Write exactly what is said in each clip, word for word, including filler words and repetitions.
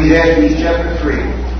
Ecclesiastes chapter three.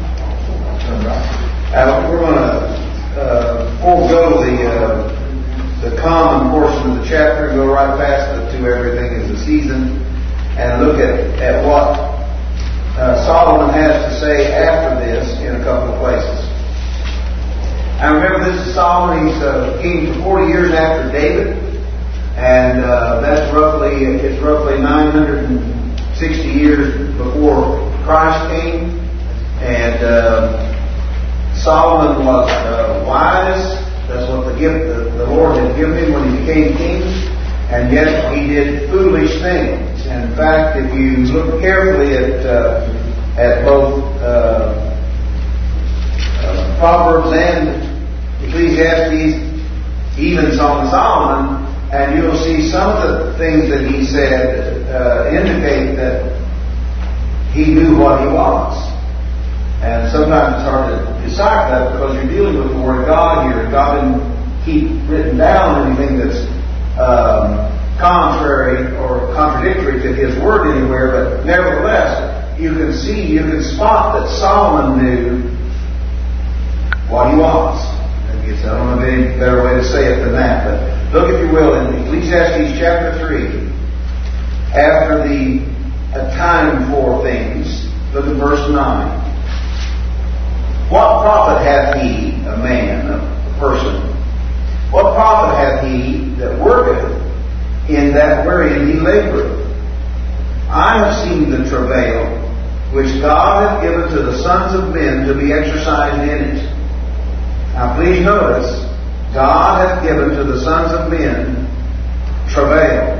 Uh, we're going to uh, forego the uh, the common portion of the chapter and go right past the to everything is a season and look at, at what uh, Solomon has to say after this in a couple of places. And remember, this is Solomon. He's uh, king for forty years after David, and uh, that's roughly it's roughly nine hundred sixty years before Christ came. And uh, Solomon was uh, wise. That's what the gift the, the Lord had given him when he became king. And yet he did foolish things. And in fact, if you look carefully at uh, at both uh, uh, Proverbs and Ecclesiastes, even Song of Solomon, and you'll see some of the things that he said uh, indicate that he knew what he was. And sometimes it's hard to decipher that because you're dealing with the Word of God here. God didn't keep written down anything that's um, contrary or contradictory to His Word anywhere, but nevertheless, you can see, you can spot that Solomon knew what he was. I guess I don't know of any better way to say it than that, but look, if you will, in Ecclesiastes chapter three, after the a time for things, look at verse nine. What profit hath he, a man, a person? What profit hath he that worketh in that wherein he laboureth? I have seen the travail which God hath given to the sons of men to be exercised in it. Now please notice, God hath given to the sons of men travail.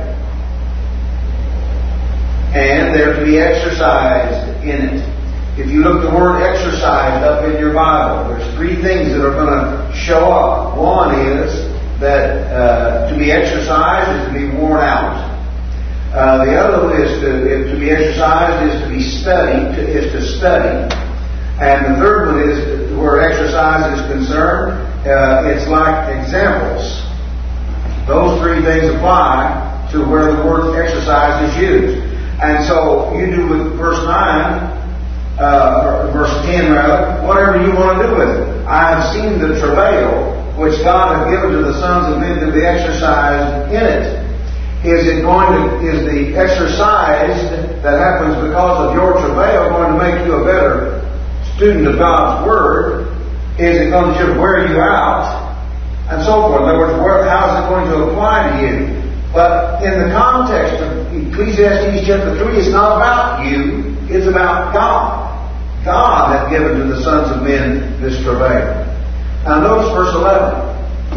And they're to be exercised in it. If you look the word exercised up in your Bible, there's three things that are going to show up. One is that uh, to be exercised is to be worn out. Uh, the other one is to, if to be exercised is to be studied, to, is to study. And the third one is where exercise is concerned, uh, it's like examples. Those three things apply to where the word exercise is used. And so you do with verse nine, uh, or verse ten rather, whatever you want to do with it. I have seen the travail which God hath given to the sons of men to be exercised in it. Is it going to, is the exercise that happens because of your travail going to make you a better student of God's Word? Is it going to wear you out? And so forth. In other words, where, how is it going to apply to you? But in the context of Ecclesiastes chapter three, it's not about you, it's about God. God hath given to the sons of men this travail. Now notice verse eleven.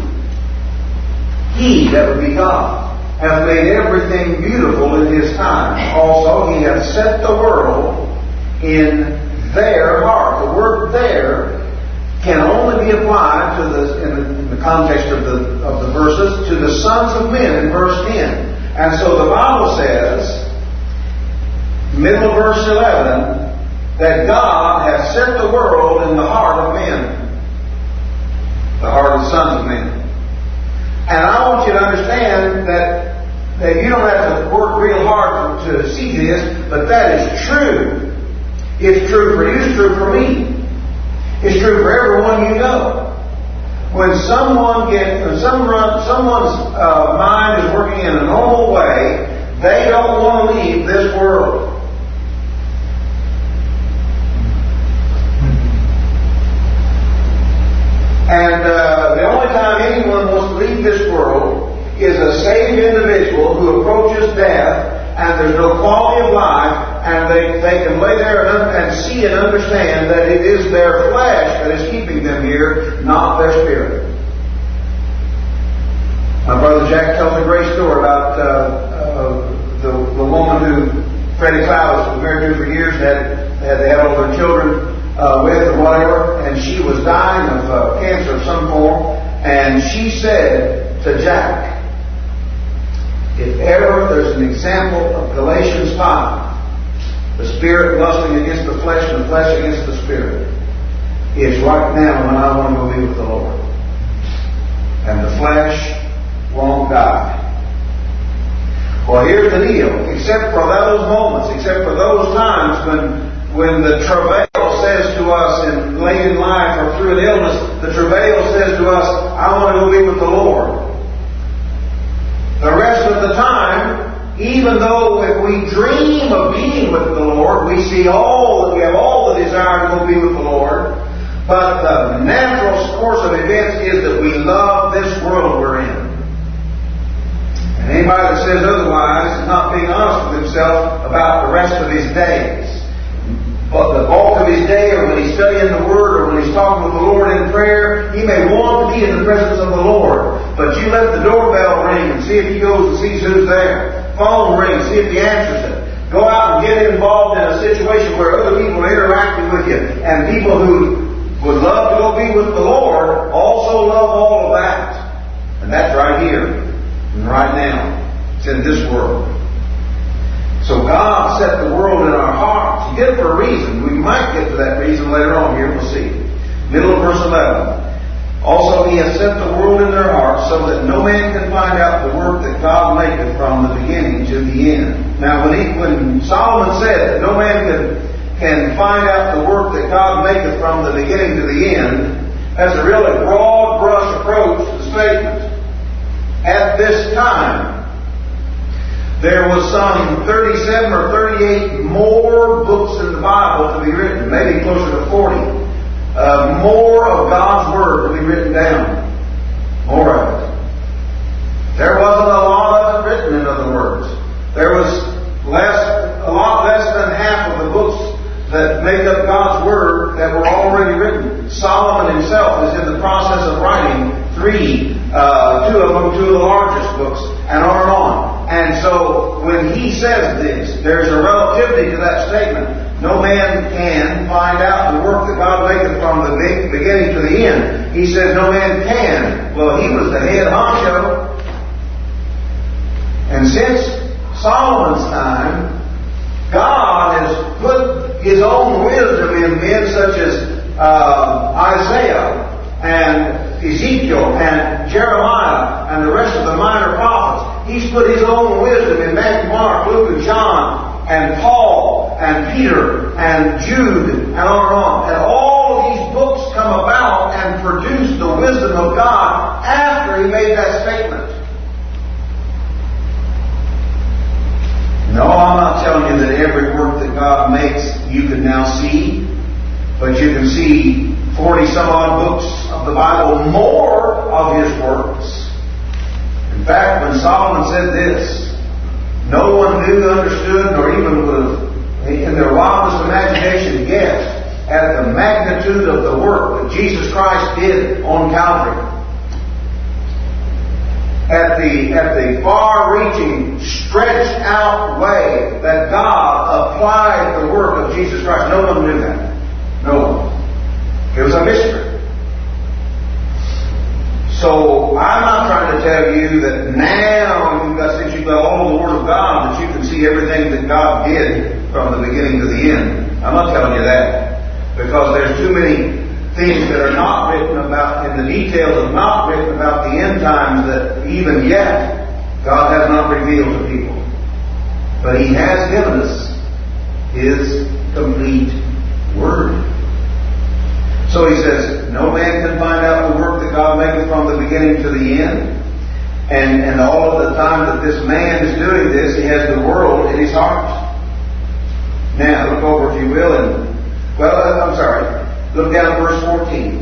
He, that would be God, hath made everything beautiful in His time. Also, He hath set the world in their heart. The word there can only be applied to the, in the, in the context of the, of the verses, to the sons of men in verse ten. And so the Bible says, middle of verse eleven, that God hath set the world in the heart of men. The heart of the sons of men. And I want you to understand that, that you don't have to work real hard to, to see this, but that is true. It's true for you, it's true for me. It's true for everyone you know. When someone gets, when someone, someone's uh, mind is working in a normal way, they don't want to leave this world. And uh, the only time anyone wants to leave this world is a saved individual who approaches death and there's no quality of life, and they, they can lay there and, and see and understand that it is their flesh that is keeping them here, not their spirit. My brother Jack tells a great story about uh, uh, the, the woman who Freddie Cloud was married to for years, had, had they had all their children uh, with or whatever, and she was dying of uh, cancer of some form, and she said to Jack, if ever there's an example of Galatians five, the spirit lusting against the flesh and the flesh against the spirit, it's right now when I want to go be with the Lord. And the flesh won't die. Well, here's the deal. Except for those moments, except for those times when when the travail says to us in late in life or through an illness, the travail says to us, I want to go be with the Lord. The rest of the time, even though if we dream of being with the Lord, we see all that we have all the desire to go be with the Lord, but the natural course of events is that we love this world we're in. And anybody that says otherwise is not being honest with himself about the rest of his days. But the bulk of his day, or when he's studying the Word, or when he's talking with the Lord in prayer, he may want to be in the presence of the Lord. But you let the doorbell ring and see if he goes and sees who's there. Phone rings, see if he answers it. Go out and get involved in a situation where other people are interacting with you. And people who would love to go be with the Lord also love all of that. And that's right here and right now. It's in this world. So God set the world in our hearts. He did it for a reason. We might get to that reason later on here. We'll see. Middle of verse eleven. Also He has set the world in their hearts so that no man can find out the work that God maketh from the beginning to the end. Now when, he, when Solomon said that no man can, can find out the work that God maketh from the beginning to the end, that's a really broad brush approach to the statement. At this time, there was some thirty-seven or thirty-eight more books in the Bible to be written, maybe closer to forty. Uh, more of God's Word to be written down. More of it. There wasn't a lot of it written, in other words. There was less, a lot less than half of the books that make up God's Word that were already written. Solomon himself is in the process of writing three, uh, two of them, two of the largest books, and on and on. And so, when he says this, there's a relativity to that statement. No man can find out the work that God maketh from the beginning to the end. He says no man can. Well, he was the head honcho. And since Solomon's time, God has put His own wisdom in men such as uh, Isaiah and Ezekiel and Jeremiah and the rest of the minor prophets. He's put His own wisdom in Matthew, Mark, Luke, and John, and Paul, and Peter, and Jude, and on and on. And all of these books come about and produce the wisdom of God after He made that statement. No, I'm not telling you that every work that God makes you can now see, but you can see forty some odd books of the Bible, more of His works. In fact, when Solomon said this, no one knew, understood, nor even would have, in their wildest imagination, guessed at the magnitude of the work that Jesus Christ did on Calvary. At the, at the far-reaching, stretched-out way that God applied the work of Jesus Christ. No one knew that. No one. It was a mystery. So, I'm not trying to tell you that now, you've got, since you've got all the Word of God, that you can see everything that God did from the beginning to the end. I'm not telling you that. Because there's too many things that are not written about, in the details of not written about the end times that even yet God has not revealed to people. But He has given us His complete Word. So He says, no man can find out the work that God maketh from the beginning to the end. And, and all of the time that this man is doing this, he has the world in his heart. Now, look over if you will, and, well, I'm sorry. Look down at verse fourteen.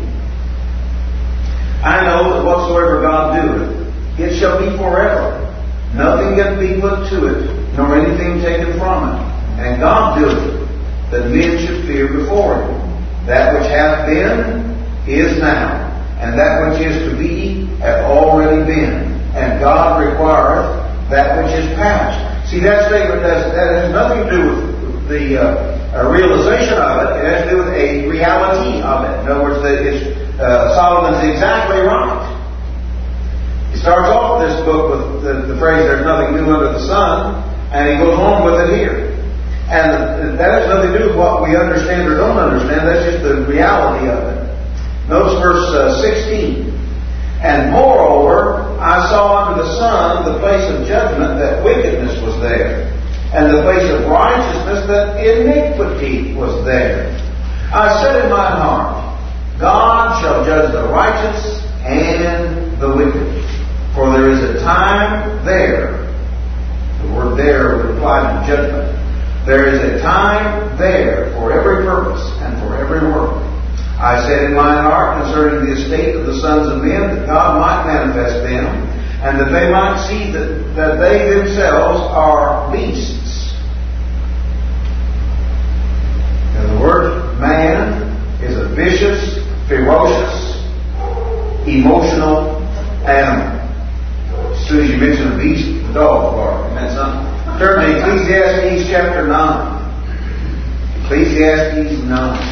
I know that whatsoever God doeth, it shall be forever. Nothing can be put to it, nor anything taken from it. And God doeth it, that men should fear before Him. That which hath been, is now. And that which is to be, hath already been. And God requireth that which is past. See, that statement has, that has nothing to do with the uh, a realization of it. It has to do with a reality of it. In other words, that it's, uh, Solomon's exactly right. He starts off this book with the, the phrase, there's nothing new under the sun, and he goes on with it here. And that has nothing to do with what we understand or don't understand. That's just the reality of it. Notice verse uh, sixteen. And moreover, I saw under the sun the place of judgment, that wickedness was there. and the place of righteousness, that iniquity was there. I said in my heart, God shall judge the righteous and the wicked. For there is a time there. The word there would apply to judgment. There is a time there for every purpose and for every work. I said in my heart concerning the estate of the sons of men, that God might manifest them, and that they might see that, that they themselves are beasts. And the word man is a vicious, ferocious, emotional animal. As soon as you mention a beast, the dog bark. Isn't that something? Turn to Ecclesiastes chapter nine. Ecclesiastes nine.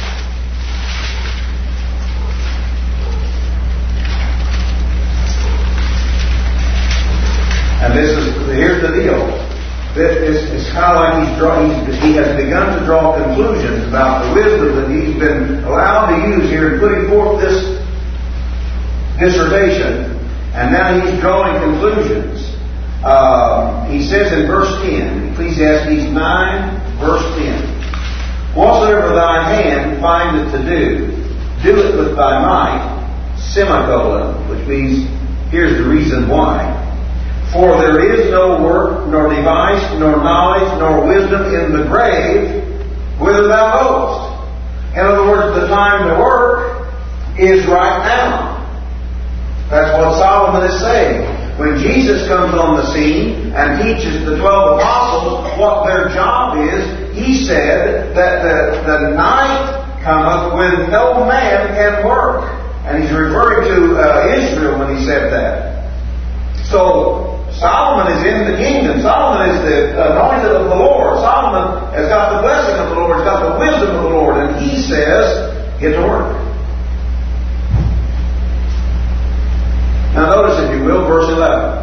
And this is, here's the deal. This is kind of like he's drawing, he has begun to draw conclusions about the wisdom that he's been allowed to use here in putting forth this dissertation. And now he's drawing conclusions. Uh, he says in verse ten, Ecclesiastes nine, verse ten, whatsoever thy hand findeth to do, do it with thy might, semicolon, which means here's the reason why. For there is no work, nor device, nor knowledge, nor wisdom in the grave, whither thou goest. In other words, the time to work is right now. That's what Solomon is saying. When Jesus comes on the scene and teaches the twelve apostles what their job is, he said that the, the night cometh when no man can work. And he's referring to uh, Israel when he said that. So, Solomon is in the kingdom. Solomon is the anointed of the Lord. Solomon has got the blessing of the Lord. He's got the wisdom of the Lord. And he says, get to work. Now notice, if you will, verse eleven.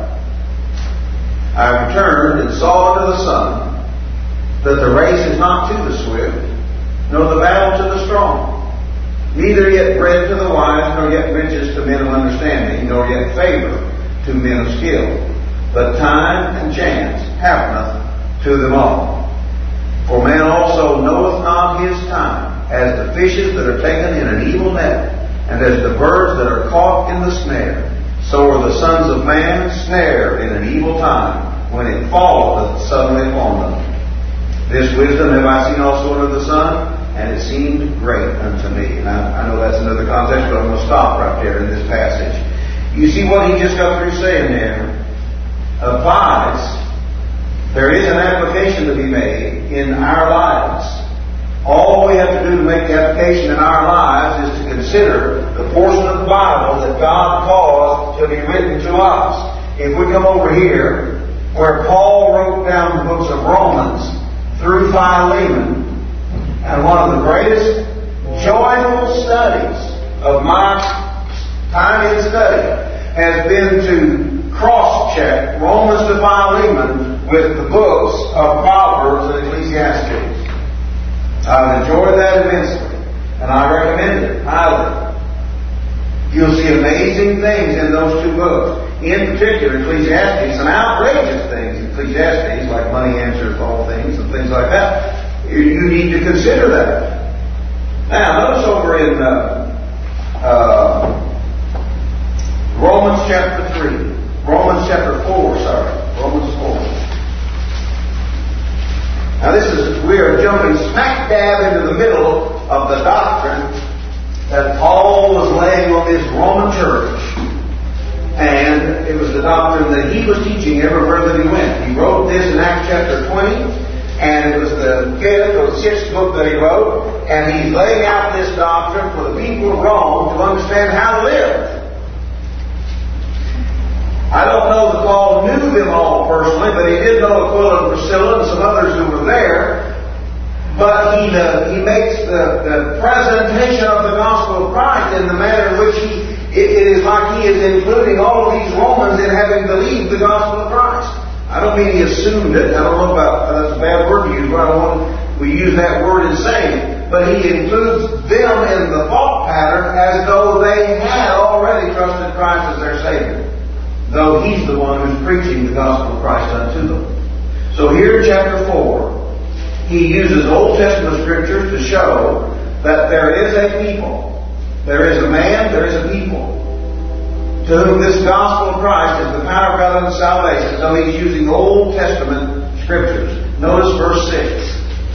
I returned and saw under the sun that the race is not to the swift, nor the battle to the strong, neither yet bread to the wise, nor yet riches to men of understanding, nor yet favor to men of skill. But time and chance happeneth to them all. For man also knoweth not his time, as the fishes that are taken in an evil net, and as the birds that are caught in the snare. So are the sons of man snared in an evil time, when it falleth suddenly upon them. This wisdom have I seen also under the sun, and it seemed great unto me. And I, I know that's another context, but I'm going to stop right there in this passage. You see what he just got through saying there applies. There is an application to be made in our lives. All we have to do to make the application in our lives is to consider the portion of the Bible that God caused to be written to us. If we come over here, where Paul wrote down the books of Romans through Philemon, and one of the greatest joyful studies of my time in study has been to cross-check Romans to Philemon with the books of Proverbs and Ecclesiastes. I've enjoyed that immensely, and I recommend it highly. You'll see amazing things in those two books. In particular, Ecclesiastes, some outrageous things in Ecclesiastes, like money answers all things and things like that. You need to consider that. Now, notice over in uh, uh, Romans chapter three. Romans chapter four, sorry. Romans four. Now this is, we are jumping smack dab into the middle of the doctrine that Paul was laying on this Roman church. And it was the doctrine that he was teaching everywhere that he went. He wrote this in Acts chapter twenty, and it was the fifth or sixth book that he wrote, and he's laying out this doctrine for the people of Rome to understand how to live. I don't know that Paul knew them all personally, but he did know Aquila and Priscilla and some others who were there. But he uh, he makes the, the presentation of the gospel of Christ in the manner in which he it, it is like he is including all of these Romans in having believed the gospel of Christ. I don't mean he assumed it. I don't know about that's a bad word to use, but I don't want we use that word in saying it. But he includes them in the thought pattern as though they had already trusted Christ as their Savior, though he's the one who's preaching the gospel of Christ unto them. So here in chapter four, he uses Old Testament scriptures to show that there is a people. There is a man, there is a people, to whom this gospel of Christ is the power of God unto salvation. So he's using Old Testament scriptures. Notice verse six.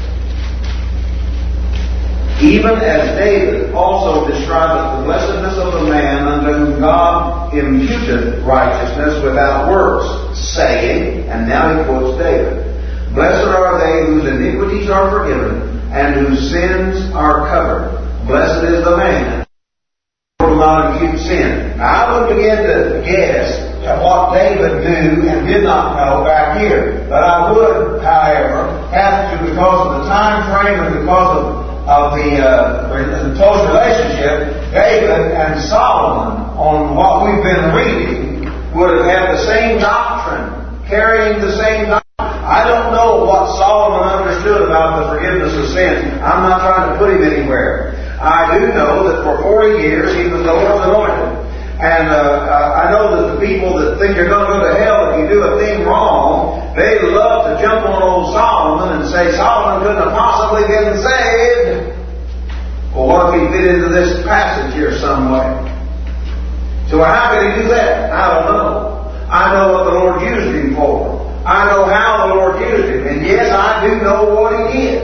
Even as David also describeth the blessedness of the man unto whom God imputed righteousness without works, saying, and now he quotes David, Blessed are they whose iniquities are forgiven, and whose sins are covered. Blessed is the man who will not impute sin. Now I would begin to guess at what David knew and did not know back here. But I would, however, have to, because of the time frame and because of, of the, uh, the close relationship, David and Solomon, on what we've been reading, would have had the same doctrine, carrying the same doctrine. I don't know what Solomon understood about the forgiveness of sin. I'm not trying to put him anywhere. I do know that for forty years he was the Lord's anointed. And uh, uh, I know that the people that think you're going to go to hell if you do a thing wrong, they love to jump on old Solomon and say Solomon couldn't have possibly been saved. Well, what if he fit into this passage here some way? So how could he do that? I don't know. I know what the Lord used him for. I know how the Lord used him. And yes, I do know what he did.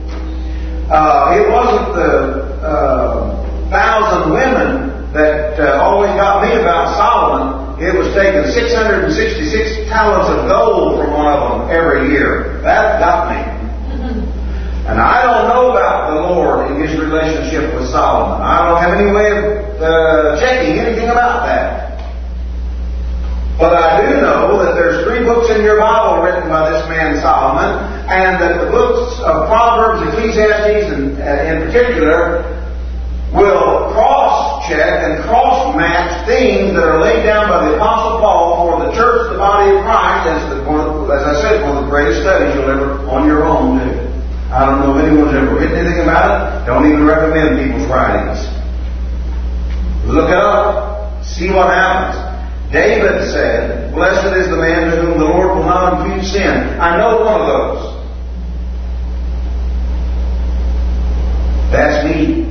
Uh, it wasn't the uh, thousand women that uh, always got me about Solomon. It was taking six hundred sixty-six talents of gold from one of them every year. That got me. And I don't know about the Lord in his relationship with Solomon. I don't have any way of uh, checking anything about that. But I do know that there's three books in your Bible written by this man Solomon, and that the books of Proverbs, Ecclesiastes, and uh, in particular, will cross-check and cross-match things that are laid down by the Apostle Paul for the church, the body of Christ. As, the, one of, as I said, one of the greatest studies you'll ever on your own do. I don't know if anyone's ever written anything about it. Don't even recommend people's writings. Look it up. See what happens. David said, Blessed is the man to whom the Lord will not impute sin. I know one of those. That's me.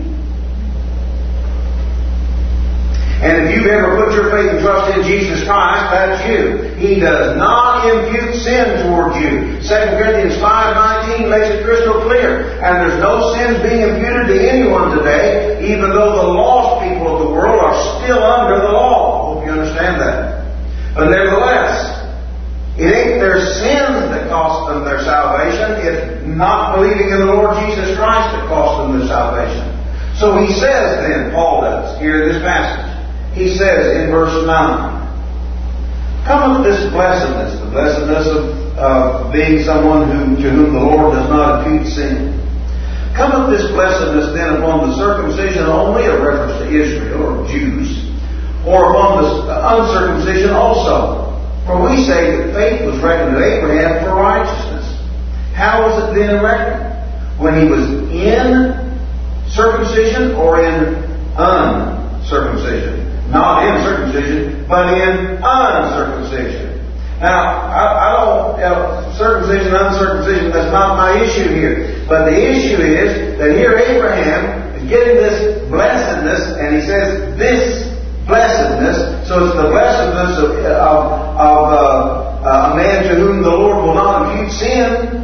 And if you've ever put your faith and trust in Jesus Christ, that's you. He does not impute sin towards you. Second Corinthians five nineteen makes it crystal clear. And there's no sins being imputed to anyone today, even though the lost people of the world are still under the law. Hope you understand that. But nevertheless, it ain't their sins that cost them their salvation. It's not believing in the Lord Jesus Christ that cost them their salvation. So he says then, Paul does, here in this passage, he says in verse nine, cometh this blessedness, the blessedness of uh, being someone who, to whom the Lord does not impute sin. Cometh this blessedness then upon the circumcision only, a reference to Israel or Jews, or upon the uncircumcision also? For we say that faith was reckoned to Abraham for righteousness. How was it then reckoned? When he was in circumcision or in uncircumcision? Not in circumcision, but in uncircumcision. Now, I, I don't, you know, circumcision, uncircumcision, that's not my issue here. But the issue is that here Abraham is getting this blessedness, and he says this blessedness, so it's the blessedness of, of, of uh, a man to whom the Lord will not impute sin.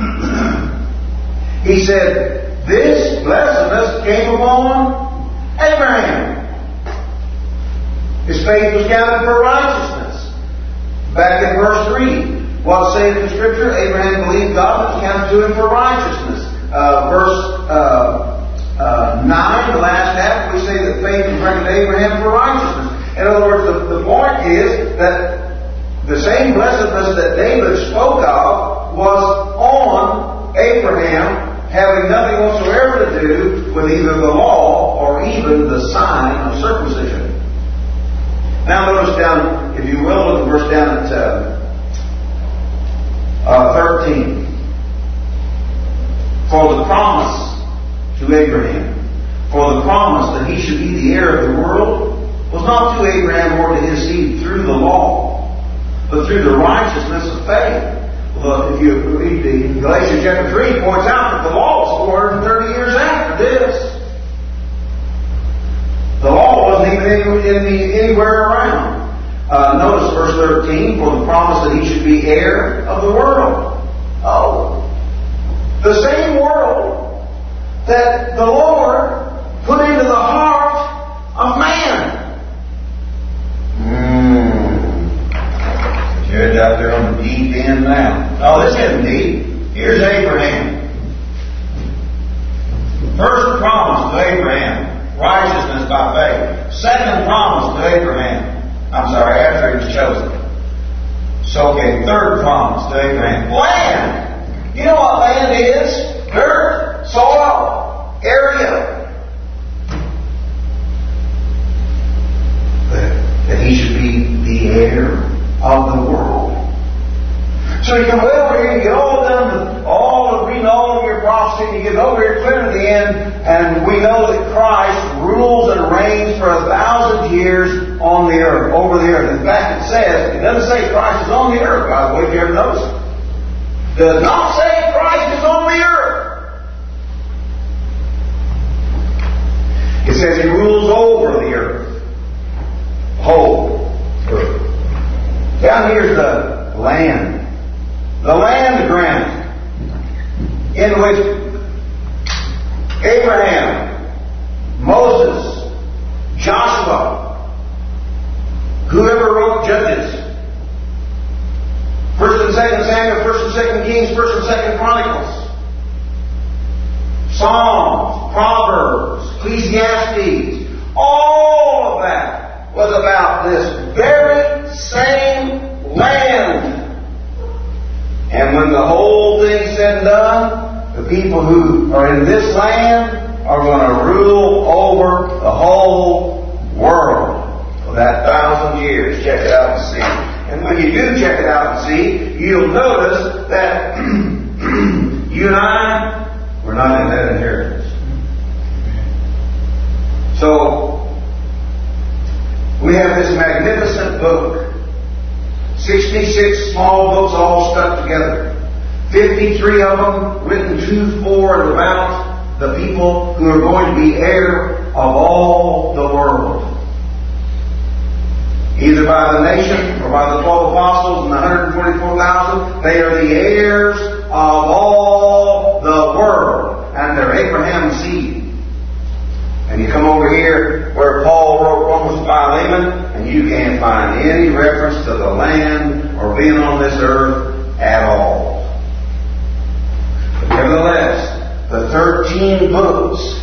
He said, this blessedness came upon Abraham. His faith was counted for righteousness. Back in verse three, what saith the Scripture? Abraham believed God, and it was counted to him for righteousness. Uh, verse uh, uh, nine, the last half, we say that faith was reckoned to Abraham for righteousness. In other words, the, the point is that the same blessedness that David spoke of was on Abraham, having nothing whatsoever to do with either the law or even the sign of circumcision. Now notice down, if you will, look at verse down at uh, uh, thirteen. For the promise to Abraham, for the promise that he should be the heir of the world, was not to Abraham or to his seed through the law, but through the righteousness of faith. But if you read the Galatians chapter three, points out that the law was four hundred thirty years after this. The law wasn't even any, any, anywhere around. Uh, notice verse thirteen, for the promise that he should be heir of the world. Oh, the same world that the Lord put into the heart of man. Hmm. Jared's out there on the deep end now. Oh, this isn't deep. Here's Abraham. First promise to Abraham, righteousness by faith. Second promise to Abraham. I'm sorry, after he was chosen. So, okay, third promise to Abraham. Land! You know what land is? Dirt, soil, area. That, that he should be the heir of the world. So you come over here, you get all done, all of reading all of your prophecy, and you get over here clear to the end, and we know that Christ rules and reigns for a thousand years on the earth, over the earth. In fact, it says, it doesn't say Christ is on the earth, by the way, if you ever notice it. It does not say Christ is on the earth. It says He rules over the earth. Whole earth. Down here's the land. The land grant in which Abraham, Moses, Joshua, whoever wrote Judges, First and Second Samuel, First and Second Kings, First and Second Chronicles, Psalms, Proverbs, Ecclesiastes, all of that was about this very same land. And when the whole thing's said and done, the people who are in this land are going to rule over the whole world for that thousand years. Check it out and see. And when you do check it out and see, you'll notice that you and I, we're not in that inheritance. So, we have this magnificent book. sixty-six small books all stuck together. fifty-three of them written to, for, and about the people who are going to be heir of all the world. Either by the nation or by the twelve apostles and the one hundred twenty-four thousand, they are the heirs of all the world. And they're Abraham's seed. And you come over here where Paul wrote Romans Philemon, and you can't find any reference to the land or being on this earth at all. But nevertheless, the thirteen books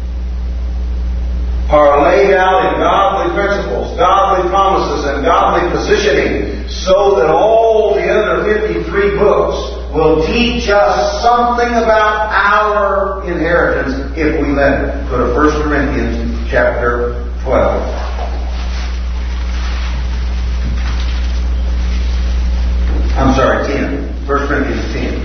are laid out in godly principles, godly promises, and godly positioning, so that all the other fifty-three books will teach us something about our inheritance if we let it. Go to First Corinthians chapter twelve. I'm sorry, ten. First Corinthians ten.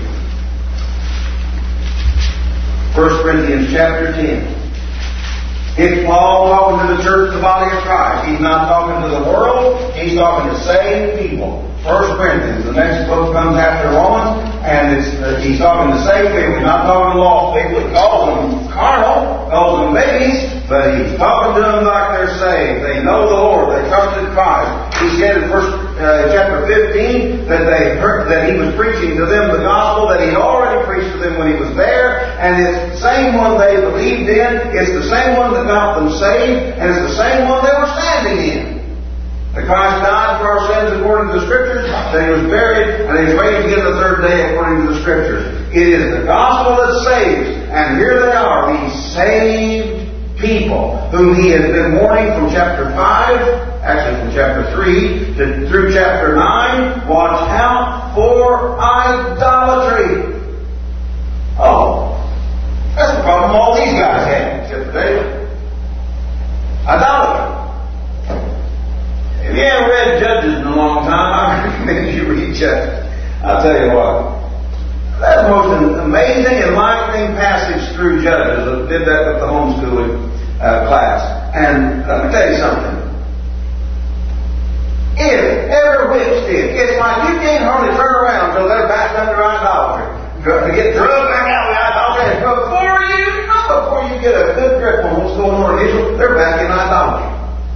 First Corinthians chapter ten. It's Paul talking to the church, the body of Christ. He's not talking to the world. He's talking to saved people. First Corinthians, the next book comes after Romans, and it's, uh, he's talking to saved people. He's not talking to lost people. He calls them carnal, calls them babies, but he's talking to them like they're saved. They know the Lord. They trusted Christ. He said in first uh, chapter fifteen that they heard, that he was preaching to them the gospel that he'd already preached to them when he was there, and it's the same one they believed in. It's the same one that got them saved, and it's the same one they were standing in. That Christ died for our sins according to the Scriptures, that He was buried, and He was raised again the third day according to the Scriptures. It is the gospel that saves, and here they are, these saved people, whom He has been warning from chapter five, actually from chapter three, to, through chapter nine, watch out for idolatry. Oh, that's the problem all these guys had, except for David. Idolatry. If you haven't read Judges in a long time, I recommend you read Judges. I'll tell you what. That's the most amazing, enlightening passage through Judges. I did that with the homeschooling uh, class. And let me tell you something. If Every whip stick. It's like you can't hardly turn around until they're back under idolatry. To get drugged back out of the idolatry. Before you, not before you get a good grip on what's going on in Israel, they're back in idolatry.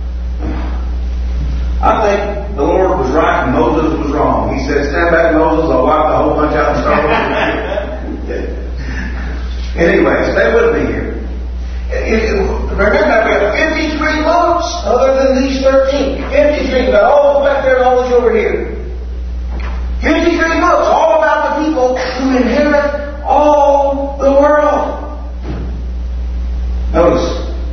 I think the Lord was right and Moses was wrong. He said, stand back, Moses, I'll wipe the whole bunch out and start over. Anyway, stay with me here. It, it, remember, we have fifty-three books other than these thirteen. fifty-three, but all back there and all these over here. fifty-three books, all about the people who inherit all the world. Notice,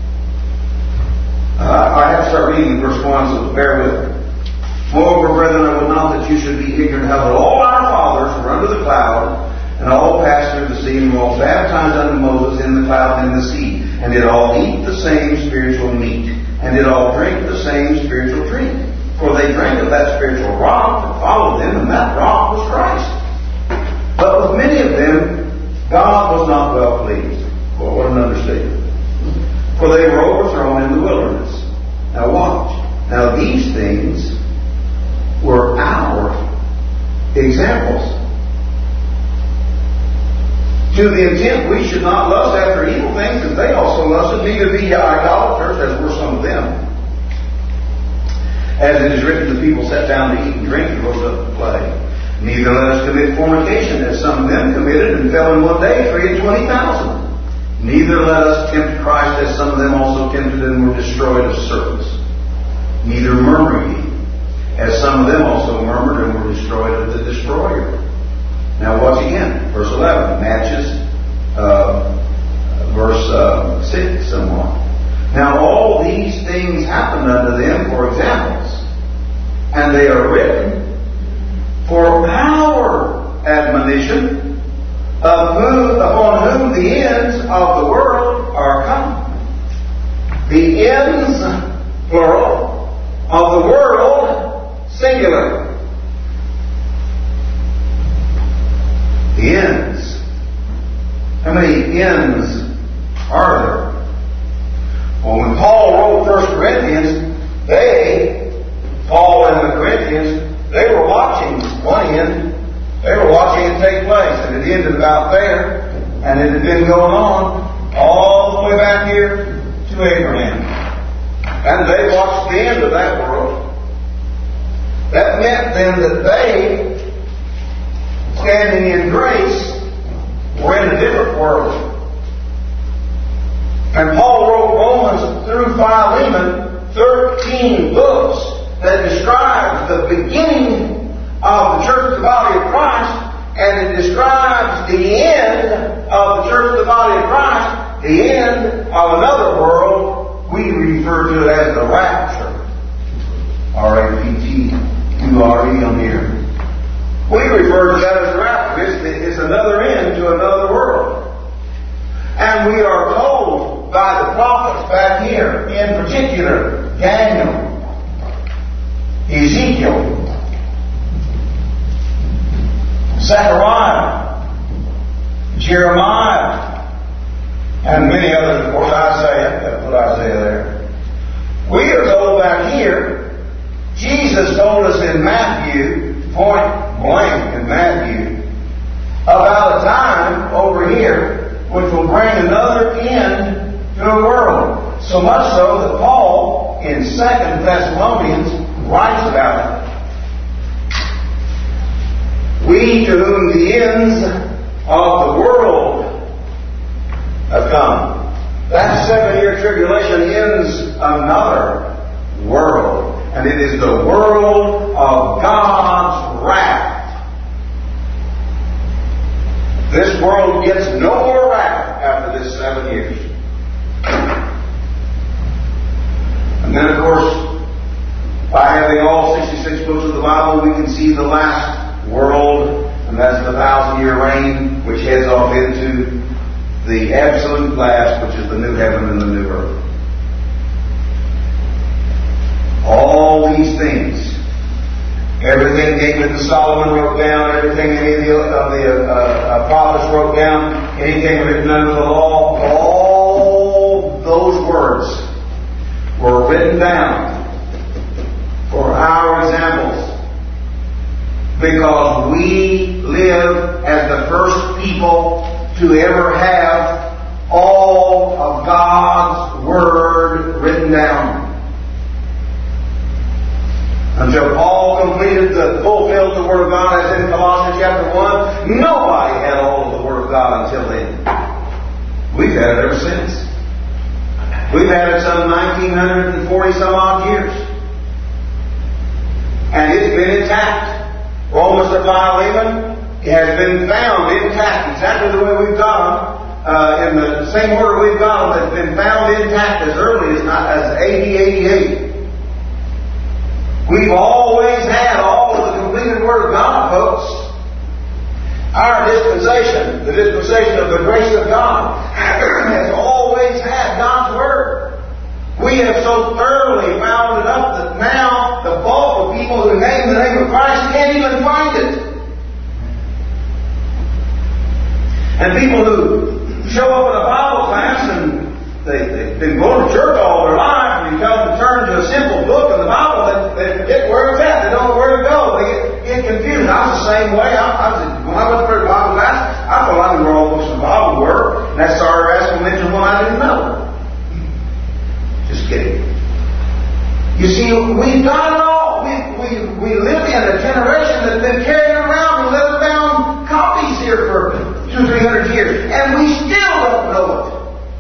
uh, I have to start reading verse one, so bear with me. Moreover, brethren, I would not that you should be ignorant how that all our fathers were under the cloud, and all passed through the sea, and were all baptized unto Moses in the cloud and in the sea, and did all eat the same spiritual meat, and did all drink the same spiritual drink. For they drank of that spiritual rock that followed them, and that rock was Christ. But with many of them, God was not well pleased. Well, what an understatement. For they were overthrown in the wilderness. Now watch. Now these things were our examples, to the intent we should not lust after evil things as they also lusted, neither be idolaters as were some of them. As it is written, the people sat down to eat and drink and rose up to play. Neither let us commit fornication, as some of them committed and fell in one day three and twenty thousand. Neither let us tempt Christ, as some of them also tempted and were destroyed of serpents. Neither murmur ye, as some of them also murmured and were destroyed of the destroyer. Now watch again, verse eleven matches uh, verse uh, six somewhat. Now all these things happened unto them for examples, and they are written for our admonition, of whom, upon whom the ends of the world are come. The ends, plural, of the world, singular. The ends. How many ends are there? Well, when Paul wrote First Corinthians, they, Paul and the Corinthians, they were watching one end. They were watching it take place, and it ended about there, and it had been going on all the way back here to Abraham. And they watched the end of that world. That meant then that they, standing in grace, were in a different world. And Paul wrote Romans through Philemon, thirteen books that describe the beginning of the church, the body of Christ, and it describes the end of the church, the body of Christ, the end of another world. We refer to it as the rapture. R A P T U R E on here. We refer to that as the rapture. It's, it's another end to another world. And we are told by the prophets back here, in particular, Daniel, Ezekiel, Zechariah, Jeremiah, and many others, of course, Isaiah. Gotta put Isaiah there. We are told back here, Jesus told us in Matthew, point blank in Matthew, about a time over here which will bring another end to the world. So much so that Paul, in Second Thessalonians, writes about it. We to whom the ends of the world have come. That seven-year tribulation ends another world. And it is the world of God's wrath. This world gets no more wrath after this seven years. And then, of course, by having all sixty-six books of the Bible, we can see the last world, and that's the thousand-year reign, which heads off into the absolute last, which is the new heaven and the new earth. All these things, everything David and Solomon wrote down, everything any of the, of the uh, uh, prophets wrote down, anything written under the law, all those words were written down for our examples. because we live as the first people to ever have all of God's Word written down. Until Paul completed the fulfilled the Word of God, as in Colossians chapter one, nobody had all of the Word of God until then. We've had it ever since. We've had it some nineteen forty some odd years. And it's been intact. Romans the Philemon has been found intact, exactly the way we've got them, uh, in the same order we've got them, that's been found intact as early as, not, as A D eighty-eight. We've always had all of the completed Word of God, folks. Our dispensation, the dispensation of the grace of God, has always had God's Word. We have so thoroughly found it up that now the bulk of people who name the name of Christ can't even find it. And people who show up in a Bible class and they, they've been going to church all their life, and you tell them to turn to a simple book in the Bible, they, they forget where it's at. They don't know where to go. They get, get confused. I was the same way. I, I was, when I went to a Bible class, I thought I knew where all books of the Bible were, and that's sorry to mention one I didn't know. Just kidding. You see, we've got it all. We, we, we live in a generation that's been carrying around and leather bound copies here for two, three hundred years, and we still don't know it.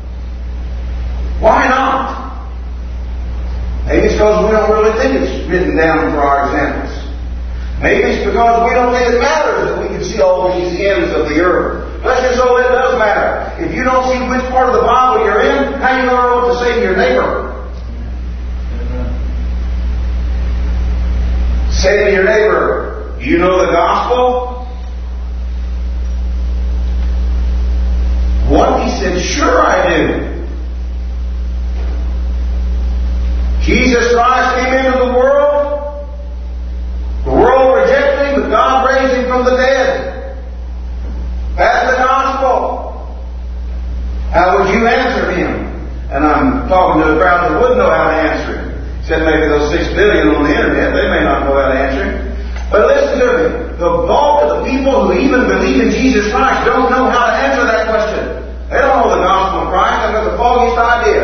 Why not? Maybe it's because we don't really think it's written down for our examples. Maybe it's because we don't think it matters that we can see all these ends of the earth. Let's just know it does matter. If you don't see which part of the Bible you're in, how do you know what to say to your neighbor? Say to your neighbor, do you know the gospel? What? He said, sure I do. Jesus Christ came into the world. The world rejected Him, but God raised Him from the dead. That's the gospel. How would you answer Him? And I'm talking to a crowd that wouldn't know how to answer Him. Except maybe those six billion on the internet, they may not know how to answer Him. But listen to me. The bulk of the people who even believe in Jesus Christ don't know how to answer that question. They don't know the gospel of Christ. They've got the foggiest idea.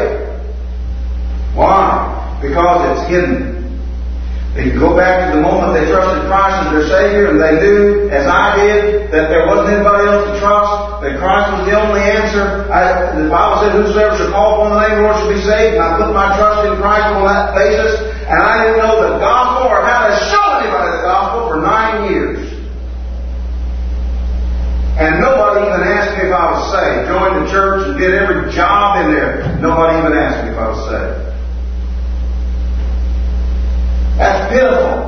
Why? Because it's hidden. They can go back to the moment they trusted Christ as their Savior, and they knew, as I did, that there wasn't anybody else to trust, that Christ was the only answer. I, the Bible said, whosoever shall call upon the name of the Lord shall be saved, and I put my trust in Christ on that basis, and I didn't know the gospel or how to show anybody the gospel for nine years. And nobody even asked me if I was saved. Joined the church and did every job in there. Nobody even asked me if I was saved. That's pitiful.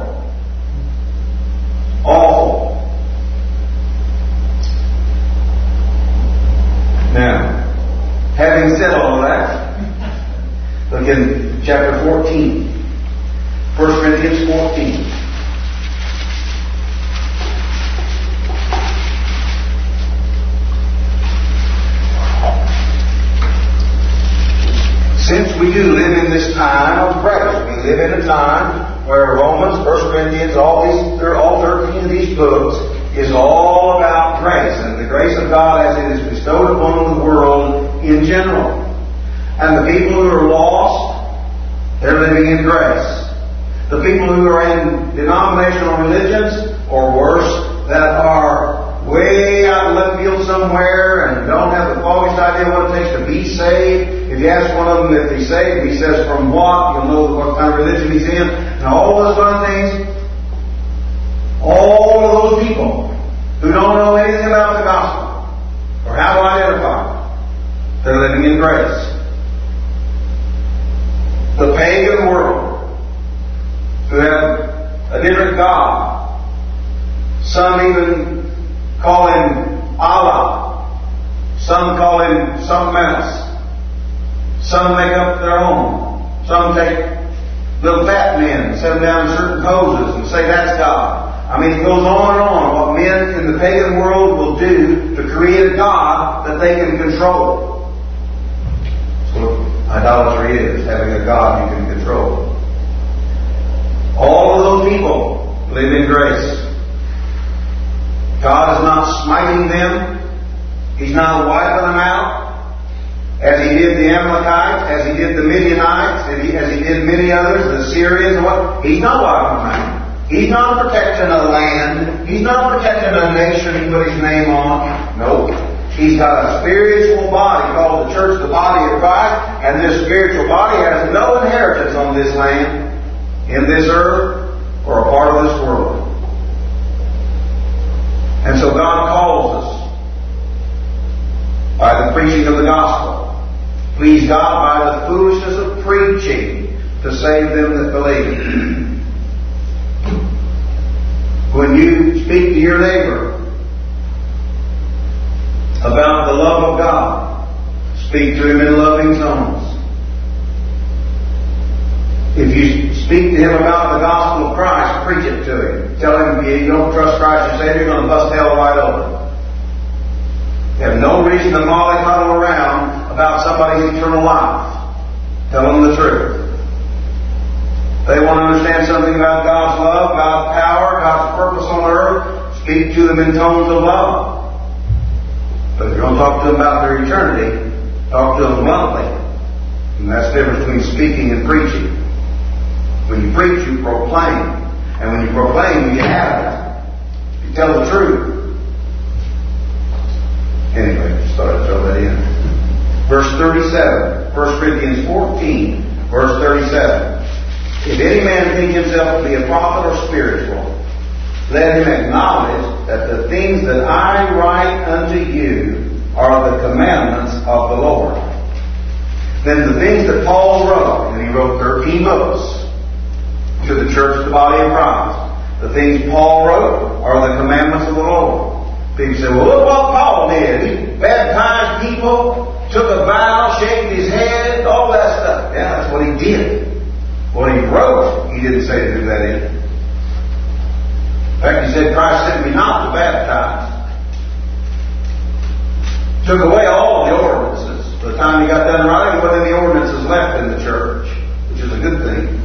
Awful. Now, having said all of that, look in chapter fourteen. First Corinthians fourteen. Since we do live in this time of grace, we live in a time where Romans, First Corinthians, all these, all thirteen of these books is all about grace and the grace of God as it is bestowed upon the world in general. And the people who are lost, they're living in grace. The people who are in denominational religions, or worse, that are way out in left field somewhere and don't have the foggiest idea what it takes to be saved. If you ask one of them if he's saved, he says from what, you'll know what kind of religion he's in, and all those kind of things. All of those people who don't know anything about the gospel or how to identify it, they're living in grace. The pagan world, who have a different God, some even call Him Allah. Some call Him something else. Some make up their own. Some take little fat men and set them down in certain poses and say that's God. I mean, it goes on and on. What men in the pagan world will do to create a God that they can control. That's what idolatry is, having a God you can control. All of those people live in grace. God is not smiting them. He's not wiping them out as He did the Amalekites, as He did the Midianites, as He, as he did many others, the Syrians. What? He's not wiping them out. He's not protecting a land. He's not protecting a nation He put His name on. No. He's got a spiritual body called the church, the body of Christ, and this spiritual body has no inheritance on this land, in this earth, or a part of this world. And so God calls us by the preaching of the gospel. Please God by the foolishness of preaching to save them that believe. When you speak to your neighbor about the love of God, speak to him in loving tones. If you speak to him about the gospel of Christ, preach it to him. Tell him if you don't trust Christ your Savior, you're going to bust hell wide open. You have no reason to mollycoddle around about somebody's eternal life. Tell them the truth. They want to understand something about God's love, God's power, God's purpose on earth. Speak to them in tones of love. But if you're going to talk to them about their eternity, talk to them bluntly. And that's the difference between speaking and preaching. When you preach, you proclaim. And when you proclaim, you have it. You tell the truth. Anyway, just thought I'd throw that in. Verse thirty-seven. First Corinthians fourteen, verse thirty-seven. If any man think himself to be a prophet or spiritual, let him acknowledge that the things that I write unto you are the commandments of the Lord. Then the things that Paul wrote, and he wrote thirteen books to the church, the body of Christ. The things Paul wrote are the commandments of the Lord. People say, well, look what Paul did. He baptized people, took a vow, shaved his head, all that stuff. Yeah, that's what he did. What he wrote, he didn't say to do that in. In fact, he said, Christ sent me not to baptize. Took away all the ordinances. By the time he got done writing, there wasn't any ordinances left in the church, which is a good thing.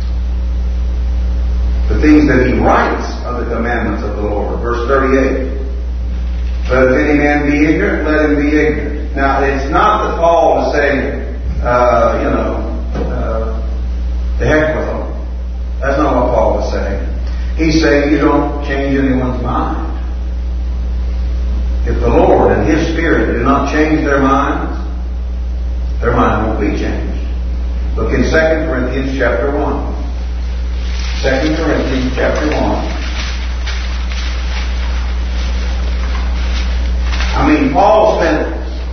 The things that he writes are the commandments of the Lord. Verse thirty-eight. But if any man be ignorant, let him be ignorant. Now, it's not that Paul is saying, uh, you know, uh, the heck with them. That's not what Paul was saying. He's saying you don't change anyone's mind. If the Lord and His Spirit do not change their minds, their mind won't be changed. Look in Second Corinthians chapter one. Second Corinthians chapter one. I mean, Paul spent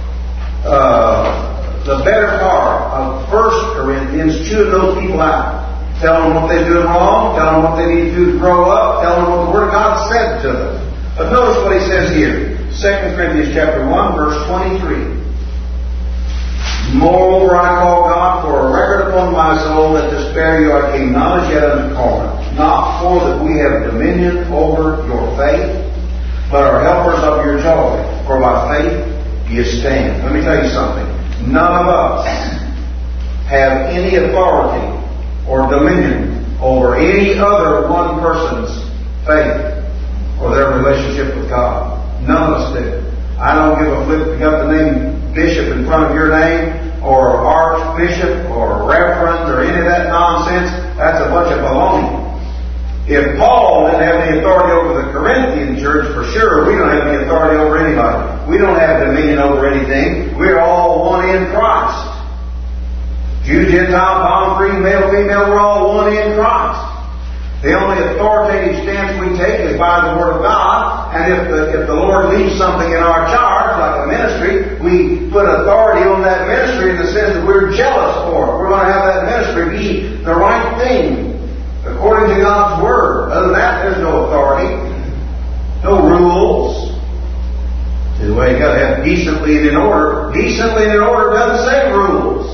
uh, the better part of First Corinthians chewing those people out. Telling them what they're doing wrong, telling them what they need to do to grow up, telling them what the Word of God said to them. But notice what he says here. Second Corinthians chapter one, verse twenty-three. Moreover, I call God for a record upon my soul that to spare you I came not as yet unto Corinth, not for that we have dominion over your faith, but are helpers of your joy. For by faith you stand. Let me tell you something. None of us have any authority or dominion over any other one person's faith or their relationship with God. None of us do. I don't give a flip if you got the name bishop in front of your name, or archbishop, or reverend, or any of that nonsense. That's a bunch of baloney. If Paul didn't have any authority over the Corinthian church, for sure, we don't have any authority over anybody. We don't have dominion over anything. We're all one in Christ. Jew, Gentile, bond, free, male, female, we're all one in Christ. The only authoritative stance we take is by the Word of God, and if the, if the Lord leaves something in our charge, like a ministry, we put authority on that ministry in the sense that we're jealous for it. We're going to have that ministry be the right thing, according to God's Word. Other than that, there's no authority, no rules. The way you got to have decently and in order. Decently and in order doesn't say rules.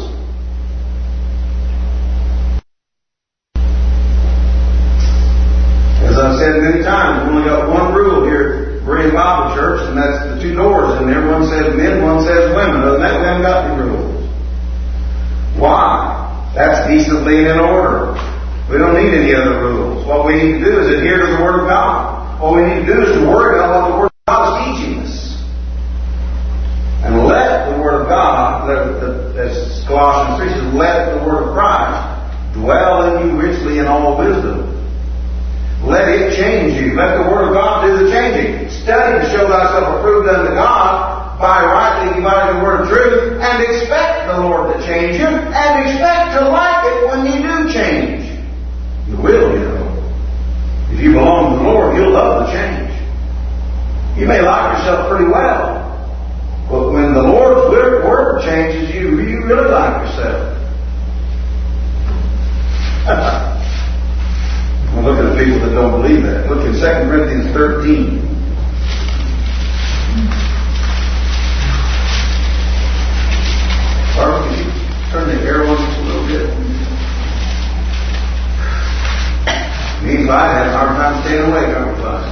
As I've said many times, we've only got one rule here at Berean Bible Church, and that's the two doors in there. One says men, one says women. Other than that, we haven't got any rules. Why? That's decently and in order. We don't need any other rules. What we need to do is adhere to the Word of God. What we need to do is to worry about what the Word Colossians three says, let the word of Christ dwell in you richly in all wisdom. Let it change you. Let the word of God do the changing. Study to show thyself approved unto God by rightly dividing the word of truth, and expect the Lord to change you, and expect to like it when you do change. You will, you know. If you belong to the Lord, you'll love the change. You may like yourself pretty well, but when the Lord's word changes you, you really like yourself. Well, look at the people that don't believe that. Look in Second Corinthians thirteen. Barbara, can you turn the air on just a little bit? Me and I had a hard time staying awake over time.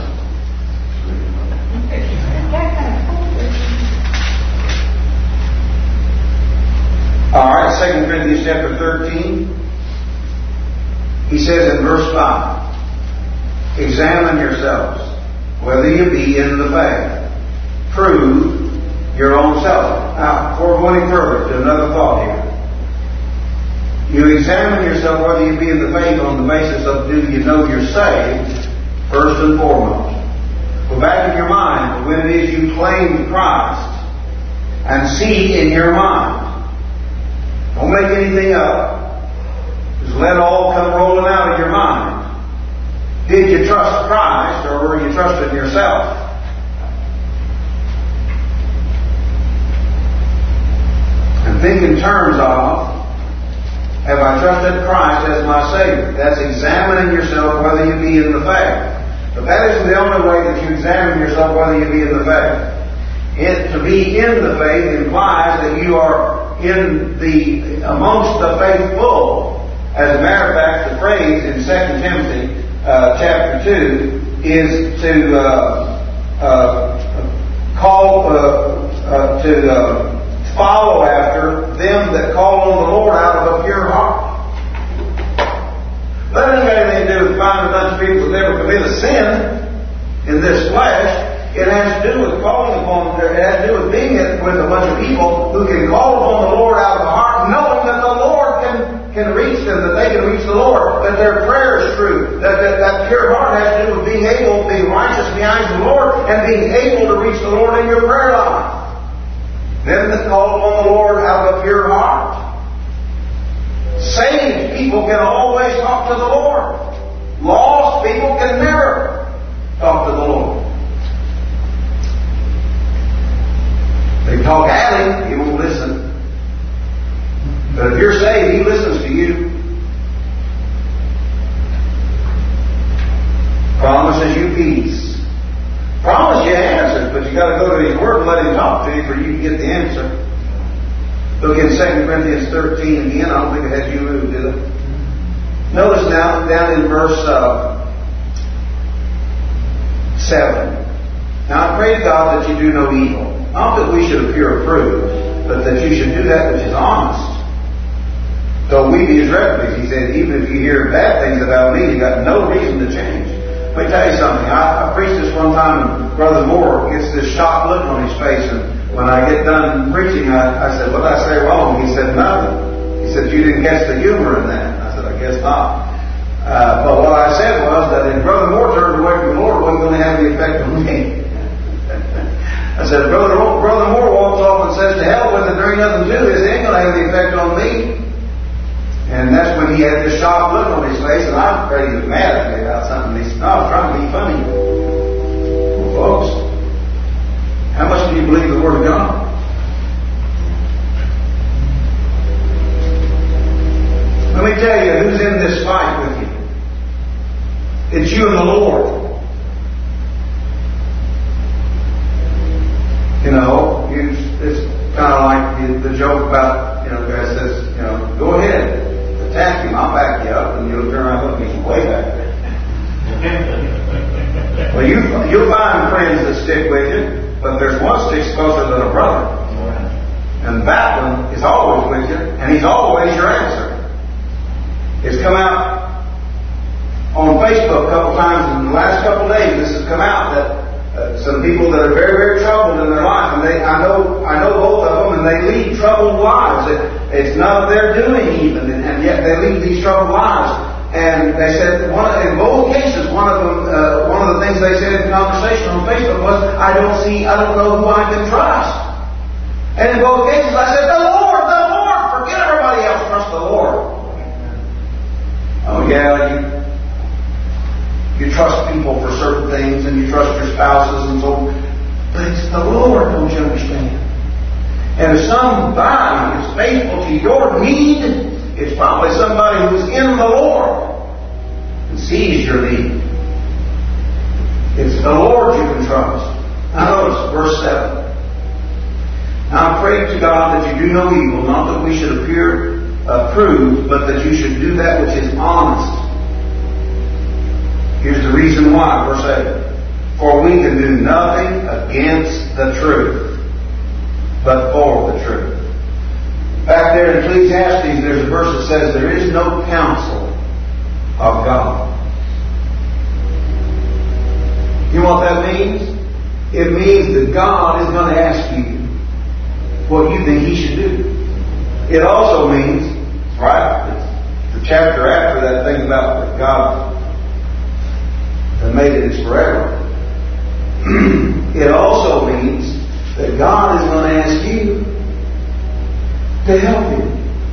All right, Second Corinthians chapter thirteen. He says in verse five, examine yourselves whether you be in the faith. Prove your own self. Now, before going further, to another thought here. You examine yourself whether you be in the faith on the basis of do you know you're saved, first and foremost. Go back in your mind when it is you claim Christ and see in your mind. Don't make anything up. Just let it all come rolling out of your mind. Did you trust Christ or were you trusting yourself? And think in terms of, have I trusted Christ as my Savior? That's examining yourself whether you be in the faith. But that isn't the only way that you examine yourself whether you be in the faith. It, to be in the faith implies that you are in the amongst the faithful. As a matter of fact, the phrase in Second Timothy uh, chapter two is to uh, uh, call uh, uh, to uh, follow after them that call on the Lord out of a pure heart. That doesn't have anything to do with finding a bunch of people that never commit a sin in this flesh. It has to do with calling upon, it has to do with being with a bunch of people who can call upon the Lord out of the heart, knowing that the Lord can, can reach them, that they can reach the Lord, that their prayer is true, that, that that pure heart has to do with being able, being righteous behind the Lord, and being able to reach the Lord in your prayer life. Them that call upon the Lord out of a pure heart. Saved people can always talk to the Lord. Lost people can never talk to the Lord. They talk at him, he won't listen. But if you're saved, he listens to you. Promises you peace. Promise you answers, but you got to go to his word and let him talk to you for you to get the answer. Look in Second Corinthians thirteen again. I don't think it has you moved, did it? Notice now, down in verse uh, seven. Now I pray to God that you do no evil. Not that we should appear approved, but that you should do that which is honest. Though we be his refugees, he said, even if you hear bad things about me, you got no reason to change. Let me tell you something. I, I preached this one time, and Brother Moore gets this shocked look on his face, and when I get done preaching, I, I said, what did I say wrong? He said, nothing. He said, you didn't catch the humor in that. I said, I guess not. Uh, but what I said was that if Brother Moore turned away from the Lord, it wasn't going to have any effect on me. I said, Brother, Brother Moore walks off and says, to hell with it, there ain't nothing to this. It ain't going to have any effect on me. And that's when he had this shocked look on his face, and I was afraid he was mad at me about something. He said, no, I was trying to be funny. Well, folks, how much do you believe the Word of God? Let me tell you who's in this fight with you. It's you and the Lord. You know, you, it's kind of like the, the joke about, you know, the guy says, you know, go ahead, attack him, I'll back you up, and you'll turn around and look at me way back there. Well, you, you'll find friends that stick with you, but there's one sticks closer than a brother. And that one is always with you, and he's always your answer. It's come out on Facebook a couple times in the last couple of days. This has come out that Uh, some people that are very, very troubled in their life, and they, I know, I know both of them, and and they lead troubled lives. It, it's none of their doing even, and, and yet they lead these troubled lives. And they said, one of, in both cases, one of them, uh, one of the things they said in conversation on Facebook was, I don't see, I don't know who I can trust. And in both cases I said, the Lord, the Lord, forget everybody else, trust the Lord. Oh yeah, you, you trust people for certain things, and you trust your spouses and so on. But it's the Lord, don't you understand? And if somebody is faithful to your need, it's probably somebody who's in the Lord and sees your need. It's the Lord you can trust. Now notice verse seven. Now I pray to God that you do no evil, not that we should appear approved, but that you should do that which is honest. Here's the reason why, verse eight. For we can do nothing against the truth, but for the truth. Back there in Ecclesiastes, there's a verse that says, there is no counsel of God. You know what that means? It means that God is going to ask you what you think He should do. It also means, right, it's the chapter after that thing about that God that made it is forever. It also means that God is going to ask you to help Him.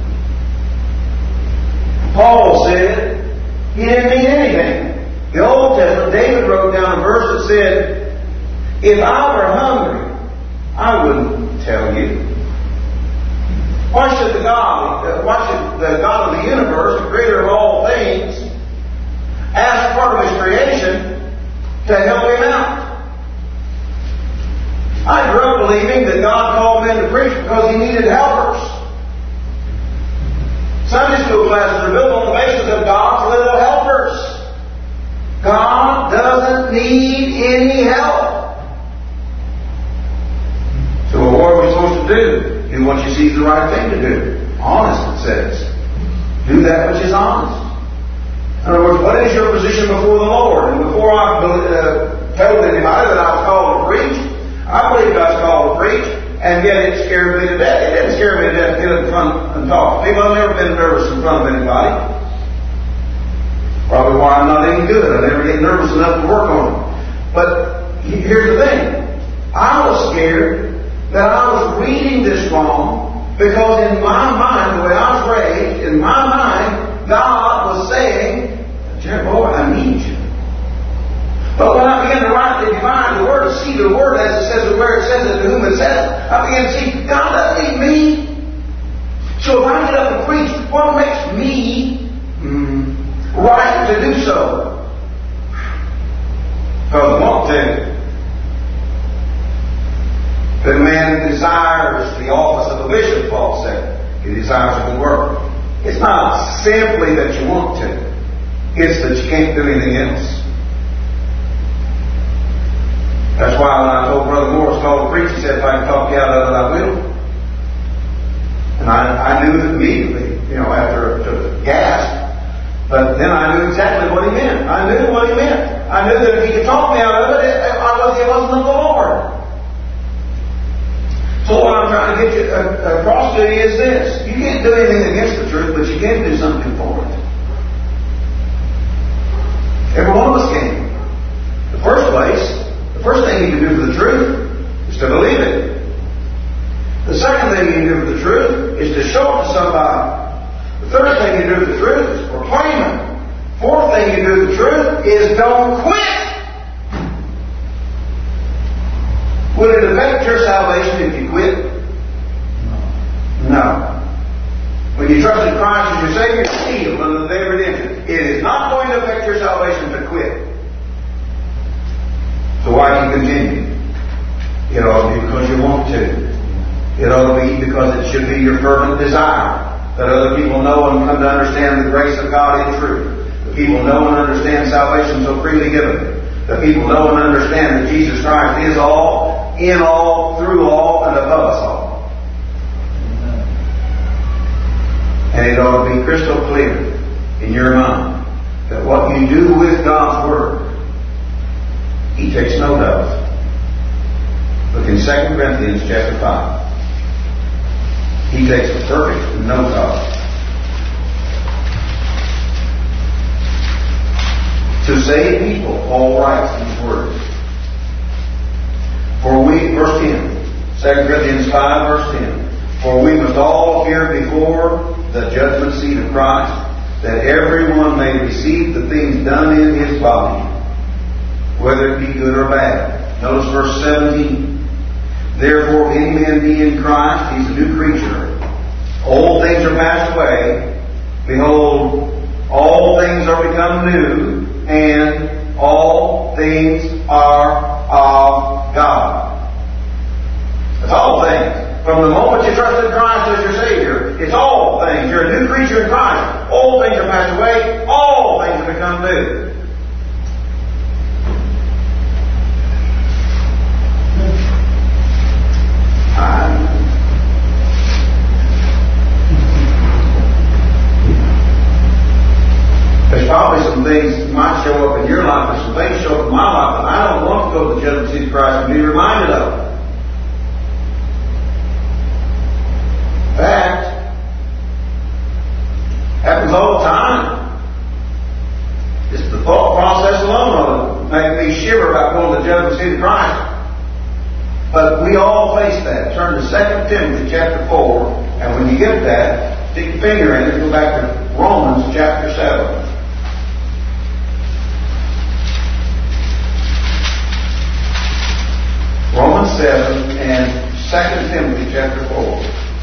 Paul said he didn't need anything. The Old Testament, David wrote down a verse that said, if I were hungry, I wouldn't tell you. Why should the God, why should the God of the universe, the creator of all things, ask part of His creation to help Him out? I grew up believing that God called men to preach because He needed helpers. Sunday school classes are built on the basis of God's little helpers. God doesn't need any help. So what are we supposed to do? Do what you see is the right thing to do. Honest, it says. Do that which is honest. In other words, what is your position before the Lord? And before I uh, told anybody that I was called to preach, I believe I was called to preach, and yet it scared me to death. It didn't scare me to death to get up in front and talk. People, I've never been nervous in front of anybody. Probably why I'm not any good. I never get nervous enough to work on it. But here's the thing. I was scared that I was reading this wrong, because in my mind, the way I was raised, in my mind, God was saying, Jeroboam, I need you. But when I began to write the divine the word, to see the word as it says, where it says it, to whom it says it, I began to see, God doesn't need me. So if I get up and preach, what makes me mm, right to do so? Because I want to. If a man desires the office of a bishop, Paul said, he desires a good work. It's not simply that you want to. It's that you can't do anything else. That's why when I told Brother Morris called to preach, he said, if I can talk you out of it, I will. And I, I knew it immediately, you know, after it took gas. But then I knew exactly what he meant. I knew what he meant. I knew that if he could talk me out of it, it, I was, it wasn't of the Lord. So what I'm trying to get you uh, across to you is this. You can't do anything against the truth, but you can do something for it. Every one of us can. The first place, the first thing you can do for the truth is to believe it. The second thing you can do for the truth is to show it to somebody. The third thing you do for the truth is proclaim it. Fourth thing you do for the truth is don't quit. Would it affect your salvation if you quit? No. When you trusted Christ as your Savior, you're sealed unto the day of redemption. It is not going to affect your salvation to quit. So why do you continue? It ought to be because you want to. It ought to be because it should be your fervent desire that other people know and come to understand the grace of God in truth. The people know and understand salvation so freely given. The people know and understand that Jesus Christ is all, in all, through all, and above us all. And it ought to be crystal clear in your mind that what you do with God's Word, He takes note of. Look in Second Corinthians chapter five. He takes the perfect note of it. To save people, Paul writes these words. For we, verse ten, Second Corinthians five, verse ten. For we must all appear before the judgment seat of Christ, that everyone may receive the things done in his body, whether it be good or bad. Notice verse seventeen. Therefore, if any man be in Christ, he's a new creature. Old things are passed away. Behold, all things are become new, and all things are of God. It's all things. From the moment you trusted Christ as your Savior, it's all things. You're a new creature in Christ. Old things are passed away. All things have become new. There's probably some things that might show up in your life, or some things show up in my life that I don't want to go to the judgment seat of Christ and be reminded of. That happens all the time. Just the thought process alone will make me shiver about going to the judgment seat of Christ. But we all face that. Turn to Second Timothy chapter four, and when you get that, stick your finger in it, go back to Romans chapter seven. Romans seven and Second Timothy chapter four.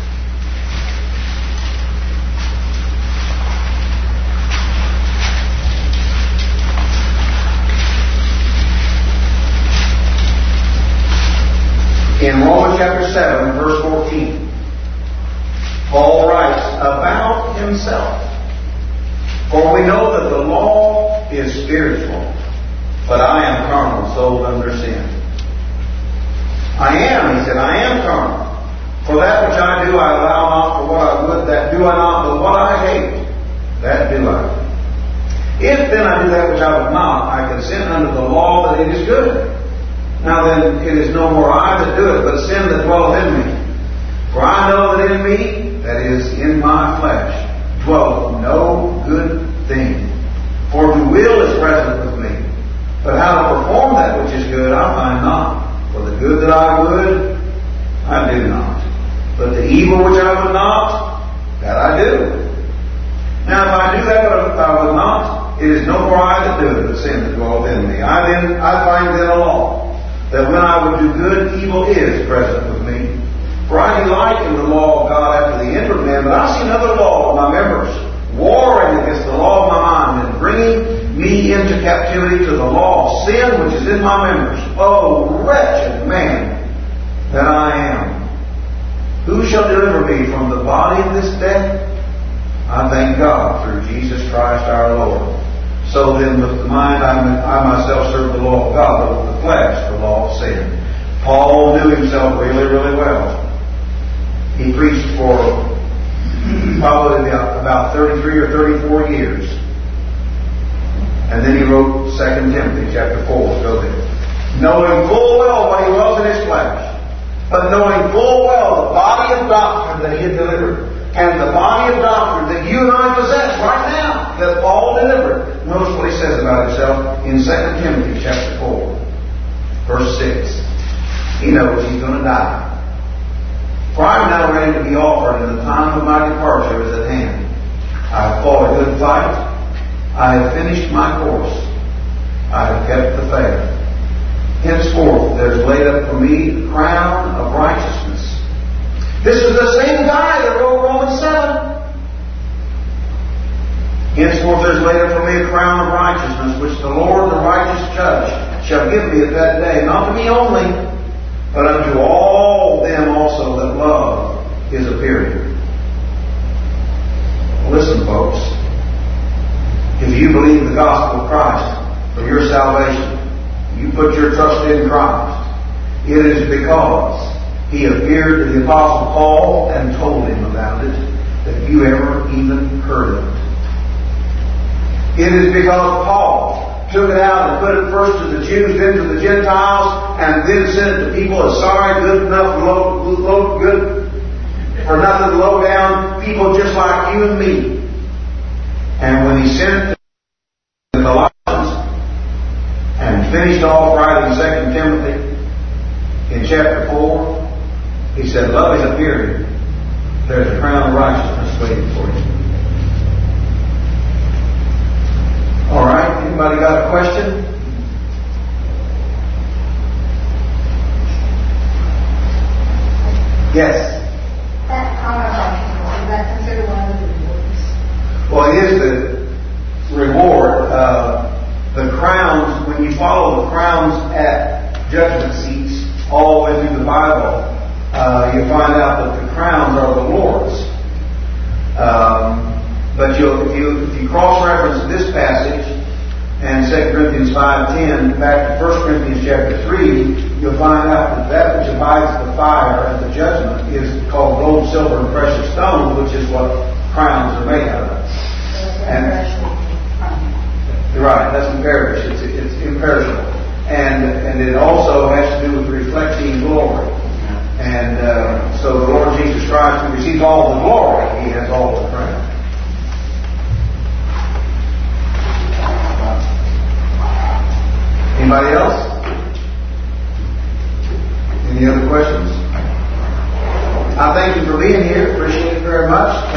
In Romans chapter seven, verse fourteen, Paul writes about himself. For we know that the law is spiritual, but I am carnal, sold under sin. I am, he said, I am carnal. For that which I do, I allow not. For what I would, that do I not. But what I hate, that do I. If then I do that which I would not, I consent unto the law that it is good. Now then, it is no more I that do it, but sin that dwelleth in me. For I know that in me, that is, in my flesh, dwelleth no good thing. For the will is present with me. But how to perform that which is good, I find not. For the good that I would, I do not. But the evil which I would not, that I do. Now if I do that which I would not, it is no more I that do it, but sin that dwelleth in me. I then I find then a law, that when I would do good, evil is present with me. For I delight in the law of God after the inward man, but I see another law of my members, warring against the law of my mind, and bringing me into captivity to the law of sin which is in my members. Oh, wretched man that I am! Who shall deliver me from the body of this death? I thank God through Jesus Christ our Lord. So then with the mind I, I myself serve the law of God, but with the flesh the law of sin. Paul knew himself really, really well. He preached for probably about thirty-three or thirty-four years. And then he wrote Second Timothy chapter four. Go there. Knowing full well what he was in his flesh, but knowing full well the body of doctrine that he had delivered, and the body of doctrine that you and I possess right now, that Paul delivered. Notice what he says about himself in Second Timothy chapter four, verse six. He knows he's going to die. For I am now ready to be offered, and the time of my departure is at hand. I have fought a good fight. I have finished my course. I have kept the faith. Henceforth there is laid up for me the crown of righteousness. This is the same guy that wrote Romans seven. Henceforth there is laid up for me a crown of righteousness, which the Lord, the righteous judge, shall give me at that day, not to me only, but unto all them also that love His appearing. Listen, folks. If you believe the gospel of Christ for your salvation, you put your trust in Christ, it is because He appeared to the Apostle Paul and told him about it that you ever even heard of it. It is because Paul took it out and put it first to the Jews, then to the Gentiles, and then sent it to people as sorry, good enough, low, low, good, for nothing low down people just like you and me. And when he sent the Colossians and finished off writing Second Timothy in chapter four, he said, love is a period. There's a crown of righteousness waiting for you. All right. Anybody got a question? Yes. That honor righteousness, is that considered one of the rewards? Well, it is the reward. Uh, the crowns, when you follow the crowns at judgment seats all the way through the Bible, uh, you find out that the crowns are the Lord's. Um, but you'll, if you if you cross-reference this passage and Second Corinthians five ten back to First Corinthians chapter three, you'll find out that that which abides the fire at the judgment is called gold, silver, and precious stones, which is what crowns are made out of. And right, it doesn't perish; it's it's imperishable, and and it also has to do with reflecting glory. And uh, so the Lord Jesus Christ, who receives all the glory, He has all the crown. Anybody else? Any other questions? I thank you for being here. Appreciate it very much.